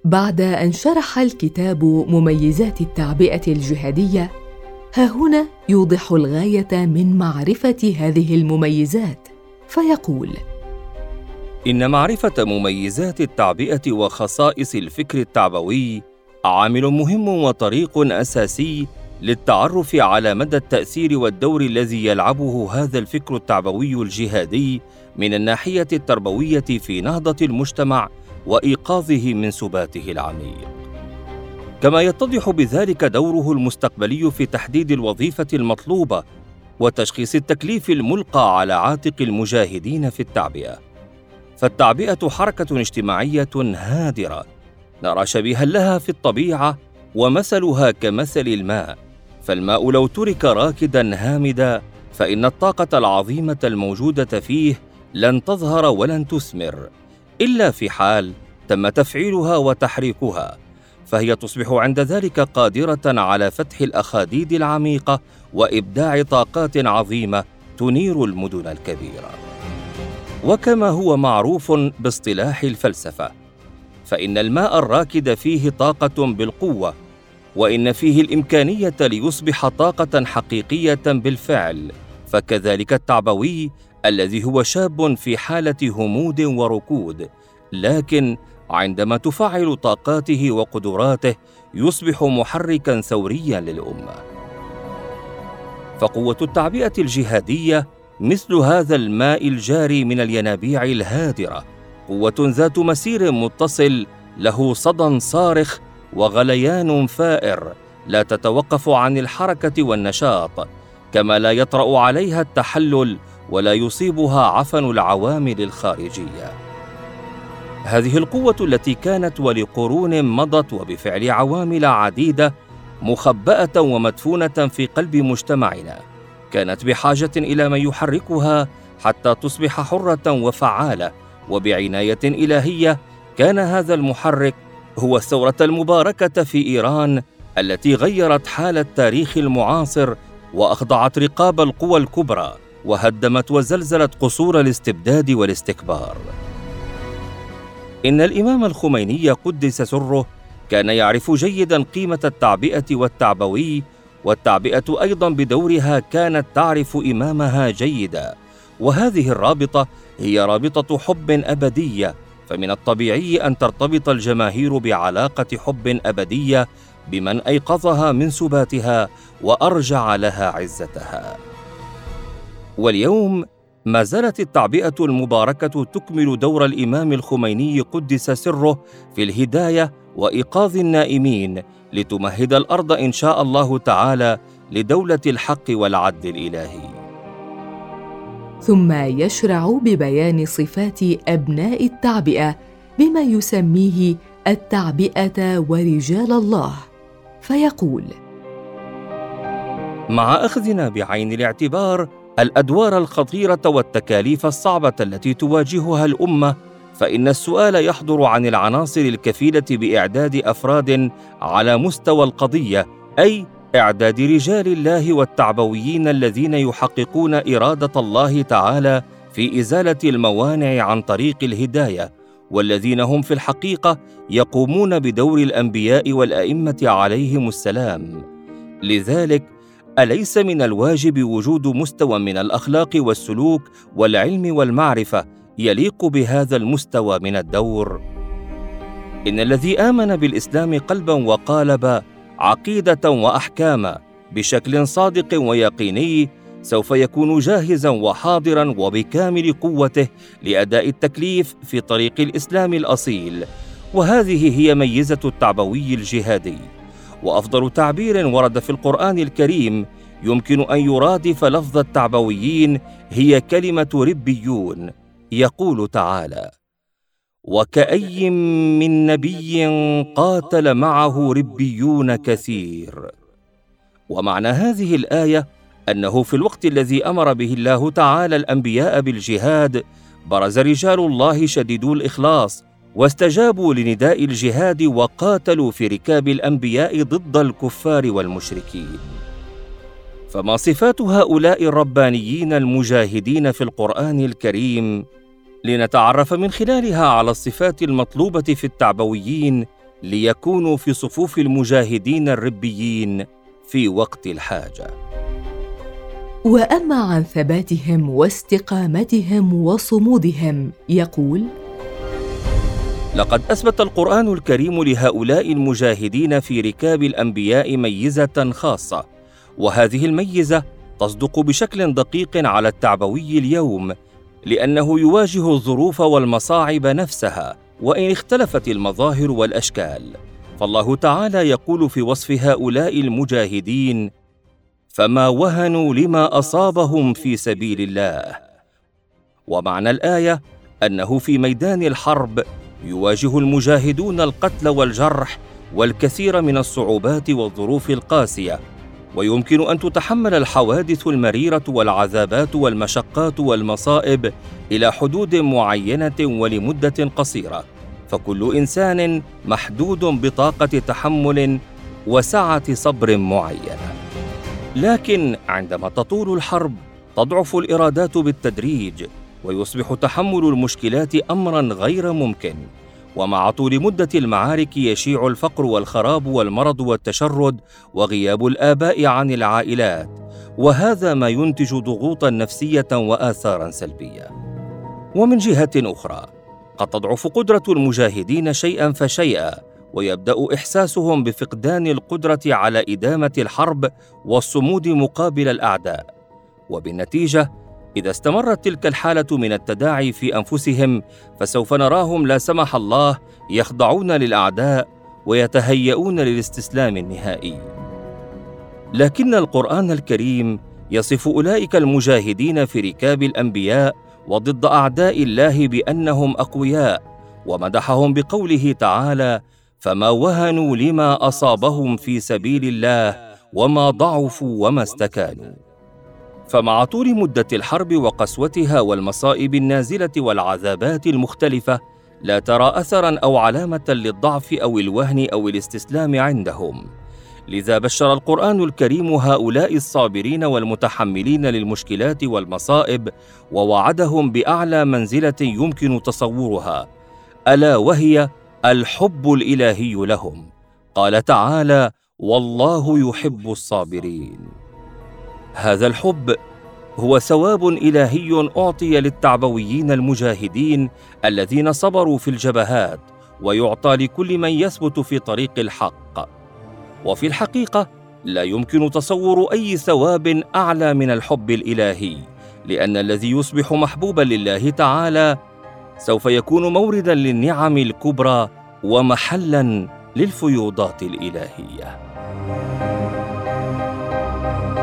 بعد أن شرح الكتاب مميزات التعبئة الجهادية، ها هنا يوضح الغاية من معرفة هذه المميزات، فيقول: إن معرفة مميزات التعبئة وخصائص الفكر التعبوي عامل مهم وطريق أساسي للتعرف على مدى التأثير والدور الذي يلعبه هذا الفكر التعبوي الجهادي من الناحية التربوية في نهضة المجتمع وإيقاظه من سباته العميق. كما يتضح بذلك دوره المستقبلي في تحديد الوظيفة المطلوبة وتشخيص التكليف الملقى على عاتق المجاهدين في التعبئة. فالتعبئة حركة اجتماعية هادرة نرى شبيها لها في الطبيعة، ومثلها كمثل الماء، فالماء لو ترك راكدا هامدا فإن الطاقة العظيمة الموجودة فيه لن تظهر ولن تثمر، إلا في حال تم تفعيلها وتحريكها، فهي تصبح عند ذلك قادرة على فتح الأخاديد العميقة وإبداع طاقات عظيمة تنير المدن الكبيرة. وكما هو معروف باصطلاح الفلسفة، فإن الماء الراكد فيه طاقة بالقوة، وإن فيه الإمكانية ليصبح طاقة حقيقية بالفعل، فكذلك التعبوي الذي هو شاب في حالة همود وركود، لكن عندما تفعل طاقاته وقدراته يصبح محركاً ثورياً للأمة. فقوة التعبئة الجهادية مثل هذا الماء الجاري من الينابيع الهادرة، قوة ذات مسير متصل له صدى صارخ وغليان فائر لا تتوقف عن الحركة والنشاط، كما لا يطرأ عليها التحلل ولا يصيبها عفن العوامل الخارجية. هذه القوة التي كانت ولقرون مضت وبفعل عوامل عديدة مخبأة ومدفونة في قلب مجتمعنا، كانت بحاجة إلى من يحركها حتى تصبح حرة وفعالة، وبعناية إلهية كان هذا المحرك هو الثورة المباركة في إيران التي غيرت حال التاريخ المعاصر وأخضعت رقاب القوى الكبرى وهدمت وزلزلت قصور الاستبداد والاستكبار. إن الإمام الخميني قدس سره كان يعرف جيداً قيمة التعبئة والتعبوي، والتعبئة أيضاً بدورها كانت تعرف إمامها جيداً، وهذه الرابطة هي رابطة حب أبدية، فمن الطبيعي أن ترتبط الجماهير بعلاقة حب أبدية بمن أيقظها من سباتها وأرجع لها عزتها. واليوم ما زالت التعبئة المباركة تكمل دور الإمام الخميني قدس سره في الهداية وإيقاظ النائمين، لتمهد الأرض إن شاء الله تعالى لدولة الحق والعدل الإلهي. ثم يشرع ببيان صفات أبناء التعبئة بما يسميه التعبئة ورجال الله، فيقول: مع أخذنا بعين الاعتبار الأدوار الخطيرة والتكاليف الصعبة التي تواجهها الأمة، فإن السؤال يحضر عن العناصر الكفيلة بإعداد أفراد على مستوى القضية، أي إعداد رجال الله والتعبويين الذين يحققون إرادة الله تعالى في إزالة الموانع عن طريق الهداية، والذين هم في الحقيقة يقومون بدور الأنبياء والأئمة عليهم السلام. لذلك أليس من الواجب وجود مستوى من الأخلاق والسلوك والعلم والمعرفة يليق بهذا المستوى من الدور؟ إن الذي آمن بالإسلام قلباً وقالباً، عقيدة وأحكاما، بشكل صادق ويقيني، سوف يكون جاهزاً وحاضراً وبكامل قوته لأداء التكليف في طريق الإسلام الأصيل. وهذه هي ميزة التعبوي الجهادي. وأفضل تعبير ورد في القرآن الكريم يمكن أن يرادف لفظ التعبويين هي كلمة ربيون. يقول تعالى: وكأي من نبي قاتل معه ربيون كثير. ومعنى هذه الآية أنه في الوقت الذي أمر به الله تعالى الأنبياء بالجهاد، برز رجال الله شديدو الإخلاص واستجابوا لنداء الجهاد وقاتلوا في ركاب الأنبياء ضد الكفار والمشركين. فما صفات هؤلاء الربانيين المجاهدين في القرآن الكريم؟ لنتعرف من خلالها على الصفات المطلوبة في التعبويين ليكونوا في صفوف المجاهدين الربيين في وقت الحاجة. وأما عن ثباتهم واستقامتهم وصمودهم يقول: لقد أثبت القرآن الكريم لهؤلاء المجاهدين في ركاب الأنبياء ميزة خاصة، وهذه الميزة تصدق بشكل دقيق على التعبوي اليوم، لأنه يواجه الظروف والمصاعب نفسها وإن اختلفت المظاهر والأشكال. فالله تعالى يقول في وصف هؤلاء المجاهدين: فما وهنوا لما أصابهم في سبيل الله. ومعنى الآية أنه في ميدان الحرب يواجه المجاهدون القتل والجرح والكثير من الصعوبات والظروف القاسية، ويمكن أن تتحمل الحوادث المريرة والعذابات والمشقات والمصائب إلى حدود معينة ولمدة قصيرة، فكل إنسان محدود بطاقة تحمل وسعة صبر معينة. لكن عندما تطول الحرب تضعف الإرادات بالتدريج، ويصبح تحمل المشكلات أمراً غير ممكن، ومع طول مدة المعارك يشيع الفقر والخراب والمرض والتشرد وغياب الآباء عن العائلات، وهذا ما ينتج ضغوطاً نفسية وآثاراً سلبية. ومن جهة أخرى قد تضعف قدرة المجاهدين شيئاً فشيئاً، ويبدأ إحساسهم بفقدان القدرة على إدامة الحرب والصمود مقابل الأعداء، وبالنتيجة إذا استمرت تلك الحالة من التداعي في أنفسهم فسوف نراهم لا سمح الله يخضعون للأعداء ويتهيئون للاستسلام النهائي. لكن القرآن الكريم يصف أولئك المجاهدين في ركاب الأنبياء وضد أعداء الله بأنهم أقوياء، ومدحهم بقوله تعالى: فما وهنوا لما أصابهم في سبيل الله وما ضعفوا وما استكانوا. فمع طول مدة الحرب وقسوتها والمصائب النازلة والعذابات المختلفة لا ترى أثراً أو علامة للضعف أو الوهن أو الاستسلام عندهم. لذا بشر القرآن الكريم هؤلاء الصابرين والمتحملين للمشكلات والمصائب، ووعدهم بأعلى منزلة يمكن تصورها، ألا وهي الحب الإلهي لهم. قال تعالى: والله يحب الصابرين. هذا الحب هو ثواب إلهي أعطي للتعبويين المجاهدين الذين صبروا في الجبهات، ويعطى لكل من يثبت في طريق الحق. وفي الحقيقة لا يمكن تصور أي ثواب أعلى من الحب الإلهي، لأن الذي يصبح محبوبا لله تعالى سوف يكون مورداً للنعم الكبرى ومحلاً للفيوضات الإلهية.